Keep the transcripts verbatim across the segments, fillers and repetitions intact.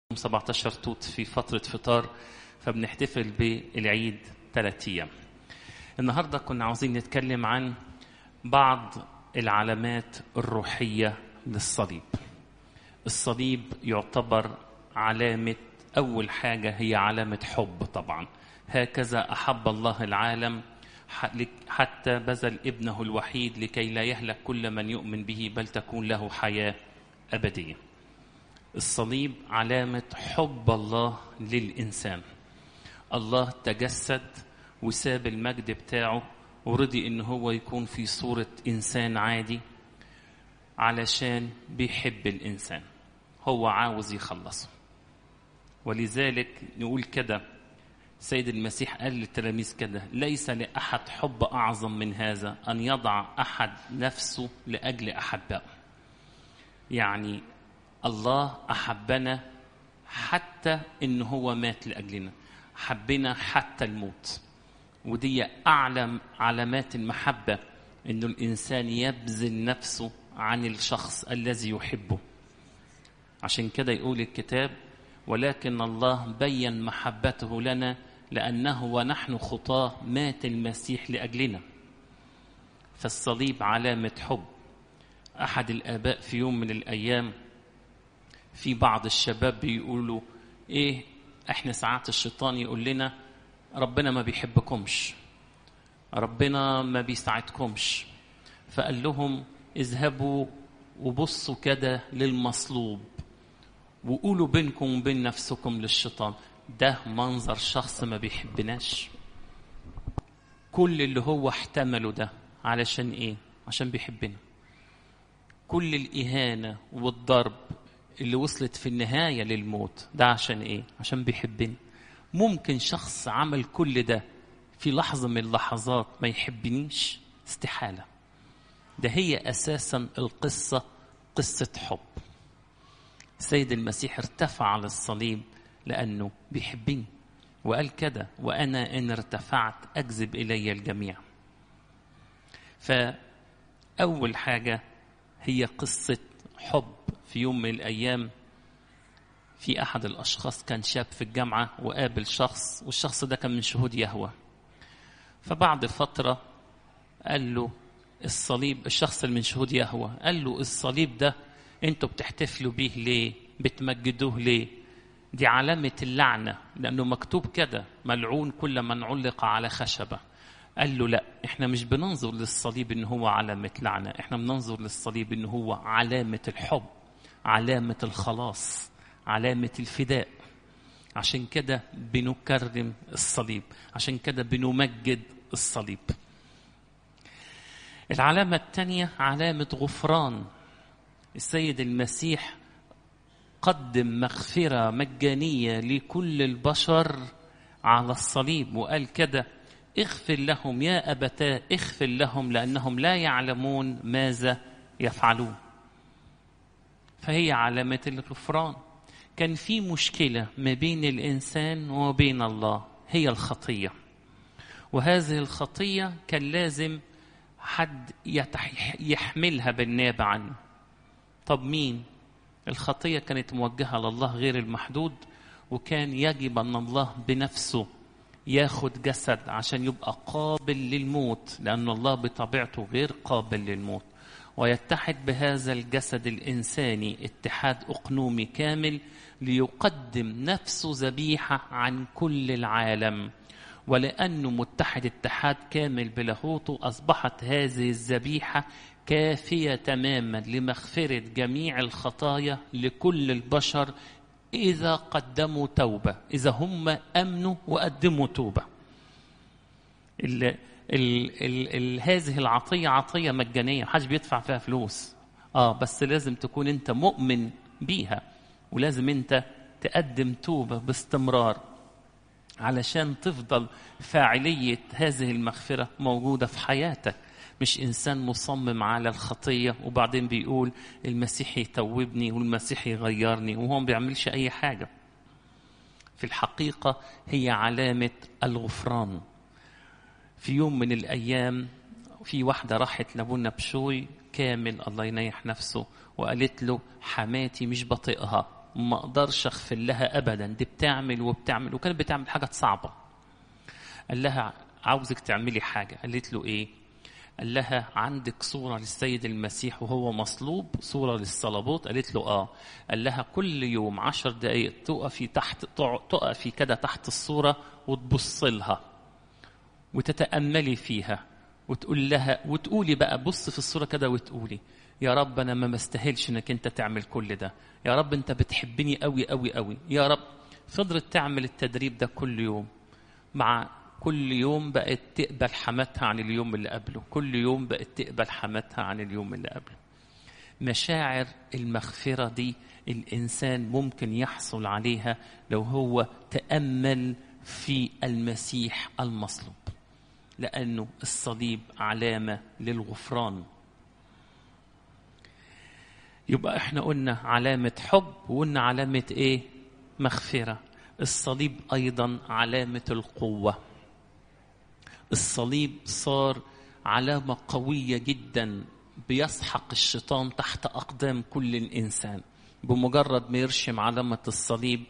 سبعتاشر توت في فترة فطار، فبنحتفل بالعيد ثلاثة أيام. النهاردة كنا عاوزين نتكلم عن بعض العلامات الروحية للصليب. الصليب يعتبر علامة، أول حاجة هي علامة حب طبعا. هكذا أحب الله العالم حتى بذل ابنه الوحيد لكي لا يهلك كل من يؤمن به بل تكون له حياة أبدية. الصليب علامة حب الله للإنسان. الله تجسد وساب المجد بتاعه ورضي إن هو يكون في صورة إنسان عادي علشان بيحب الإنسان، هو عاوز يخلصه. ولذلك نقول كده، سيد المسيح قال للتلاميذ كده: ليس لأحد حب أعظم من هذا أن يضع أحد نفسه لأجل أحبائه. يعني الله أحبنا حتى إن هو مات لأجلنا، حبنا حتى الموت. ودي أعلى علامات المحبة، إنه الإنسان يبذل نفسه عن الشخص الذي يحبه. عشان كده يقول الكتاب: ولكن الله بيّن محبته لنا لأنه ونحن خطاة مات المسيح لأجلنا. فالصليب علامة حب. أحد الآباء في يوم من الأيام، في بعض الشباب بيقولوا: إيه إحنا ساعات الشيطان يقول لنا ربنا ما بيحبكمش، ربنا ما بيساعدكمش. فقال لهم: اذهبوا وبصوا كده للمصلوب وقولوا بينكم وبين نفسكم للشيطان: ده منظر شخص ما بيحبناش. كل اللي هو احتمله ده علشان إيه؟ عشان بيحبنا. كل الإهانة والضرب اللي وصلت في النهاية للموت ده عشان إيه؟ عشان بيحبني. ممكن شخص عمل كل ده في لحظة من اللحظات ما يحبنيش؟ استحالة. ده هي أساسا القصة قصة حب. سيد المسيح ارتفع على الصليب لأنه بيحبني، وقال كده: وأنا إن ارتفعت أجذب إلي الجميع. فأول حاجة هي قصة حب. في يوم من الأيام في أحد الأشخاص كان شاب في الجامعة وقابل شخص، والشخص ده كان من شهود يهوه. فبعد فترة قال له: الصليب، الشخص اللي من شهود يهوه قال له: الصليب ده انتوا بتحتفلوا بيه ليه؟ بتمجدوه ليه؟ دي علامة اللعنة، لأنه مكتوب كده: ملعون كل من علق على خشبة. قال له: لا، احنا مش بننظر للصليب ان هو علامة لعنة، احنا بننظر للصليب ان هو علامة الحب، علامة الخلاص، علامة الفداء. عشان كده بنكرم الصليب، عشان كده بنمجد الصليب. العلامة الثانية علامة غفران. السيد المسيح قدم مغفرة مجانية لكل البشر على الصليب، وقال كده: اغفر لهم يا أبتاه، اغفر لهم لأنهم لا يعلمون ماذا يفعلون. فهي علامة الغفران. كان في مشكلة ما بين الإنسان وبين الله، هي الخطية. وهذه الخطية كان لازم حد يحملها بالنيابة عنه. طب مين؟ الخطية كانت موجهة لله غير المحدود، وكان يجب أن الله بنفسه ياخد جسد عشان يبقى قابل للموت، لأن الله بطبيعته غير قابل للموت، ويتحد بهذا الجسد الإنساني اتحاد أقنومي كامل ليقدم نفسه ذبيحة عن كل العالم. ولأنه متحد اتحاد كامل بلاهوته، أصبحت هذه الذبيحة كافية تماما لمغفرة جميع الخطايا لكل البشر إذا قدموا توبة، إذا هم أمنوا وقدموا توبة. ال ال ال ال هذه العطية عطية مجانية، محدش بيدفع فيها فلوس. آه بس لازم تكون أنت مؤمن بيها، ولازم أنت تقدم توبة باستمرار علشان تفضل فاعلية هذه المغفرة موجودة في حياتك. مش إنسان مصمم على الخطية وبعدين بيقول المسيح يتوبني والمسيح يغيرني وهو ما بيعملش أي حاجة. في الحقيقة هي علامة الغفران. في يوم من الأيام في واحدة راحت لابونا بشوي كامل الله ينيح نفسه وقالت له: حماتي مش بطيقها، ما اقدرش اغفر لها ابدا، دي بتعمل وبتعمل، وكانت بتعمل حاجات صعبه. قال لها عاوزك تعملي حاجه. قالت له ايه؟ قال لها عندك صوره للسيد المسيح وهو مصلوب، صوره للصليبوت؟ قالت له اه. قال لها كل يوم عشر دقائق تقفي تحت تقفي كده تحت الصوره وتبص لها وتتاملي فيها وتقول لها وتقولي بقى، بص في الصوره كده وتقولي يا رب انا ما مستاهلش انك انت تعمل كل ده، يا رب انت بتحبني قوي قوي قوي يا رب. فضلت تعمل التدريب ده كل يوم، مع كل يوم بقت تقبل حماتها عن اليوم اللي قبله، كل يوم بقت تقبل حماتها عن اليوم اللي قبله. مشاعر المغفرة دي الإنسان ممكن يحصل عليها لو هو تأمل في المسيح المصلوب، لأنه الصليب علامة للغفران. يبقى احنا قلنا علامة حب، وقلنا علامة ايه؟ مغفرة. الصليب أيضا علامة القوة. الصليب صار علامة قوية جدا بيسحق الشيطان تحت أقدام كل الإنسان. بمجرد ما يرشم علامة الصليب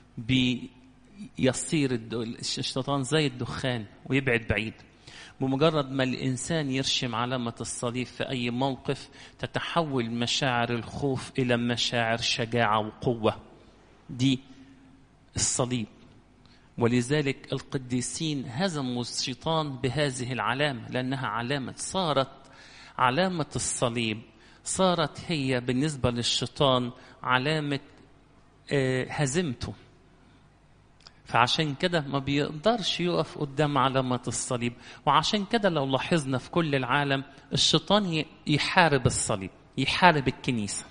بيصير الشيطان زي الدخان ويبعد بعيد. بمجرد ما الإنسان يرشم علامة الصليب في أي موقف تتحول مشاعر الخوف إلى مشاعر شجاعة وقوة. دي الصليب. ولذلك القديسين هزموا الشيطان بهذه العلامة، لأنها علامة صارت علامة الصليب صارت هي بالنسبة للشيطان علامة هزمته. فعشان كده ما بيقدرش يقف قدام علامة الصليب. وعشان كده لو لاحظنا في كل العالم الشيطان يحارب الصليب، يحارب الكنيسة،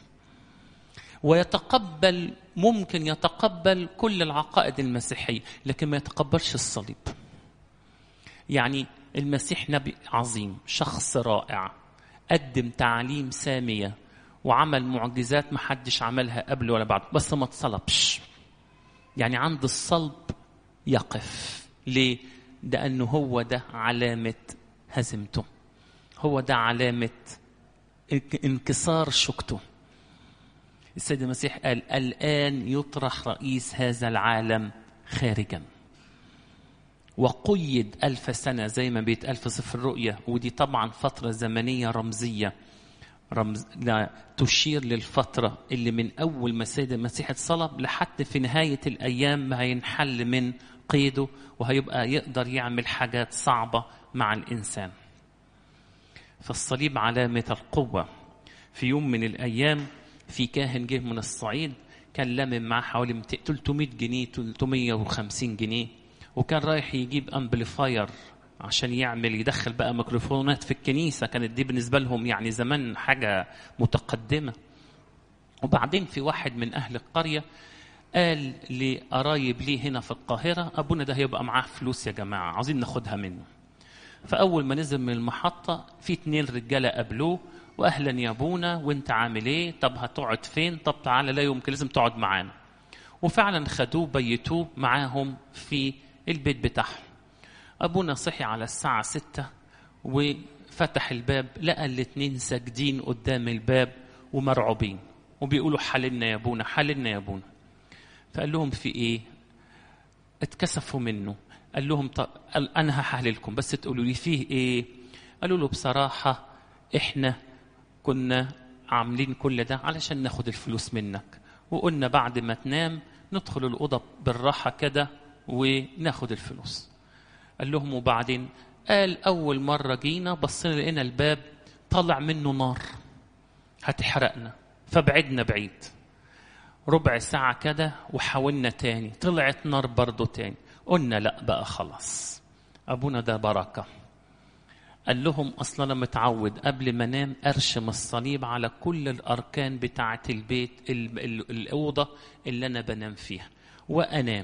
ويتقبل، ممكن يتقبل كل العقائد المسيحية لكن ما يتقبلش الصليب. يعني المسيح نبي عظيم، شخص رائع، قدم تعليم سامية وعمل معجزات ما حدش عملها قبل ولا بعد، بس ما اتصلبش. يعني عند الصلب يقف. ليه؟ لأنه هو ده علامة هزمته، هو ده علامة انكسار شوكته. السيد المسيح قال الآن يطرح رئيس هذا العالم خارجا، وقيد ألف سنة زي ما بيتقال في سفر الرؤيا. ودي طبعا فترة زمنية رمزية، رمز لا تشير للفترة اللي من أول ما السيد المسيح اتصلب لحد في نهاية الأيام ما هينحل من قيده، وهيبقى يقدر يعمل حاجات صعبة مع الإنسان. فالصليب علامة القوة. في يوم من الأيام في كاهن جه من الصعيد، كان لمم معاه حوالي ثلاثمائة جنيه ثلاثمائة وخمسين جنيه، وكان رايح يجيب أمبليفاير عشان يعمل يدخل بقى ميكروفونات في الكنيسة. كانت دي بالنسبة لهم يعني زمان حاجة متقدمة. وبعدين في واحد من أهل القرية قال لقرايب ليه هنا في القاهرة أبونا ده هيبقى معاه فلوس يا جماعة، عاوزين ناخدها منه. فأول ما نزل من المحطة في اتنين رجالة قابلوه، وأهلا يا أبونا وانت عامل ايه؟ طب هتقعد فين؟ طب تعالى، لا يمكن لازم تقعد معانا. وفعلا خدوه بيتوه معاهم في البيت بتاعهم. أبونا صحي على الساعة ستة وفتح الباب، لقى الاتنين ساجدين قدام الباب ومرعوبين وبيقولوا حللنا يا أبونا، حللنا يا أبونا. فقال لهم في إيه؟ اتكسفوا منه. قال لهم طب أنا هحللكم بس تقولوا لي فيه إيه؟ قالوا له بصراحة إحنا كنا عاملين كل ده علشان ناخد الفلوس منك، وقلنا بعد ما تنام ندخل الأوضة بالراحة كده وناخد الفلوس. قال لهم وبعدين؟ قال أول مرة جينا بصينا لقينا الباب طلع منه نار هتحرقنا، فبعدنا بعيد. ربع ساعة كده وحاولنا تاني، طلعت نار برضو تاني. قلنا لا بقى خلاص، أبونا ده بركة. قال لهم أصلا أنا متعود قبل ما نام أرشم الصليب على كل الأركان بتاعة البيت ال ال الأوضة اللي أنا بنام فيها وأنام.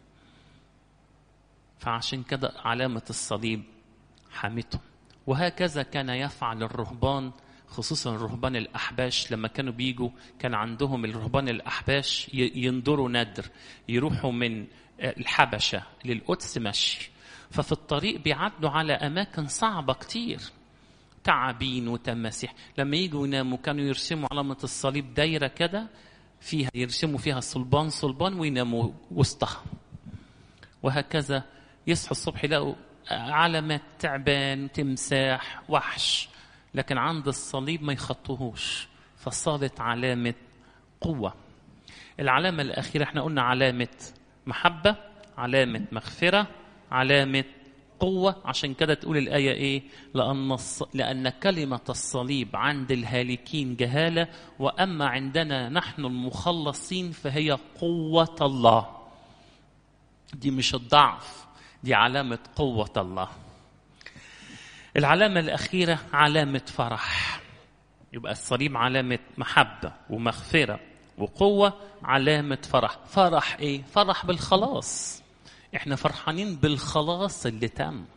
فعشان كده علامة الصليب حمته. وهكذا كان يفعل الرهبان، خصوصا الرهبان الأحباش. لما كانوا بيجوا كان عندهم الرهبان الأحباش ينظروا ندر، يروحوا من الحبشة للقدس مشي، ففي الطريق بيعدوا على أماكن صعبة كتير، تعابين وتماسيح. لما يجوا يناموا كانوا يرسموا علامة الصليب دايرة كده فيها يرسموا فيها صلبان صلبان ويناموا وسطها، وهكذا يصحوا الصبح يلاقوا علامات تعبان، تمساح، وحش، لكن عند الصليب ما يخطوهوش، فصارت علامة قوة. العلامة الأخيرة احنا قلنا علامة محبة، علامة مغفرة، علامة قوة. عشان كده تقول الآية إيه؟ لأن, الص... لأن كلمة الصليب عند الهالكين جهالة، وأما عندنا نحن المخلصين فهي قوة الله. دي مش الضعف، دي علامة قوة الله. العلامة الأخيرة علامة فرح. يبقى الصليب علامة محبة ومغفرة وقوة، علامة فرح. فرح إيه؟ فرح بالخلاص. إحنا فرحانين بالخلاص اللي تم،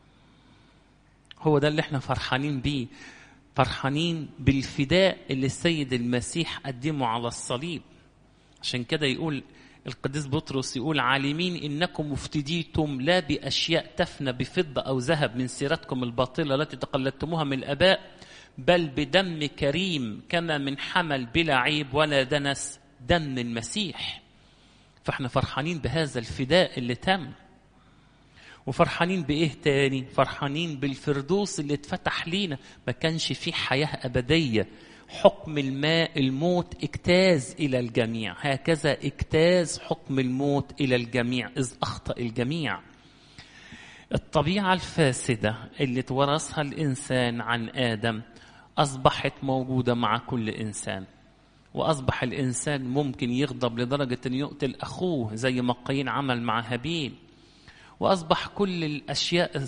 هو ده اللي إحنا فرحانين بيه. فرحانين بالفداء اللي السيد المسيح قدمه على الصليب. عشان كده يقول القديس بطرس، يقول عالمين إنكم افتديتم لا بأشياء تفنى بفضة أو ذهب من سيرتكم الباطلة التي تقلدتموها من الآباء، بل بدم كريم كما من حمل بلا عيب ولا دنس، دم المسيح. فاحنا فرحانين بهذا الفداء اللي تم. وفرحانين بإيه تاني؟ فرحانين بالفردوس اللي اتفتح لينا. ما كانش فيه حياة أبدية، حكم الماء الموت اجتاز إلى الجميع، هكذا اجتاز حكم الموت إلى الجميع إذ أخطأ الجميع. الطبيعة الفاسدة اللي تورثها الإنسان عن آدم أصبحت موجودة مع كل إنسان، وأصبح الإنسان ممكن يغضب لدرجة أن يقتل أخوه زي ما قايين عمل مع هابيل. وأصبح كل الأشياء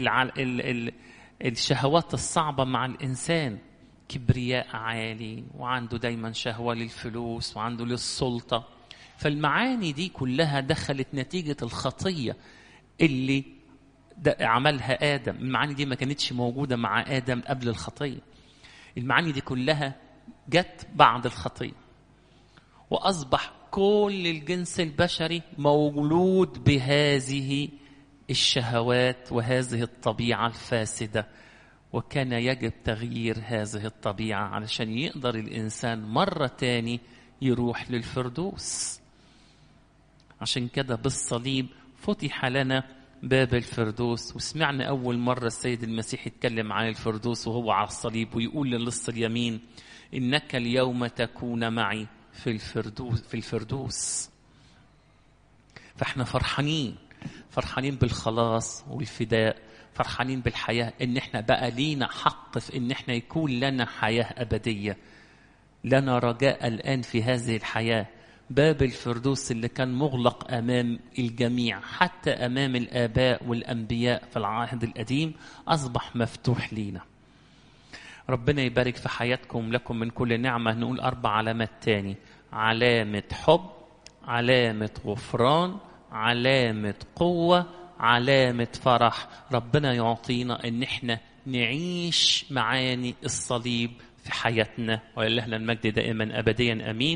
الشهوات الصعبة مع الإنسان، كبرياء عالي، وعنده دايما شهوة للفلوس، وعنده للسلطة. فالمعاني دي كلها دخلت نتيجة الخطية اللي عملها آدم. المعاني دي ما كانتش موجودة مع آدم قبل الخطية، المعاني دي كلها جت بعد الخطية. وأصبح كل الجنس البشري مولود بهذه الشهوات وهذه الطبيعة الفاسدة، وكان يجب تغيير هذه الطبيعة علشان يقدر الإنسان مرة تاني يروح للفردوس. عشان كده بالصليب فتح لنا باب الفردوس. وسمعنا أول مرة السيد المسيح يتكلم عن الفردوس وهو على الصليب، ويقول للص اليمين إنك اليوم تكون معي في الفردوس في الفردوس. فاحنا فرحانين فرحانين بالخلاص والفداء، فرحانين بالحياة، ان احنا بقى لينا حق في ان احنا يكون لنا حياة أبدية، لنا رجاء الآن في هذه الحياة. باب الفردوس اللي كان مغلق أمام الجميع حتى أمام الآباء والأنبياء في العهد القديم أصبح مفتوح لينا. ربنا يبارك في حياتكم، لكم من كل نعمة. نقول أربع علامات تاني: علامة حب، علامة غفران، علامة قوة، علامة فرح. ربنا يعطينا ان احنا نعيش معاني الصليب في حياتنا، ولله المجد دائما أبديا. أمين.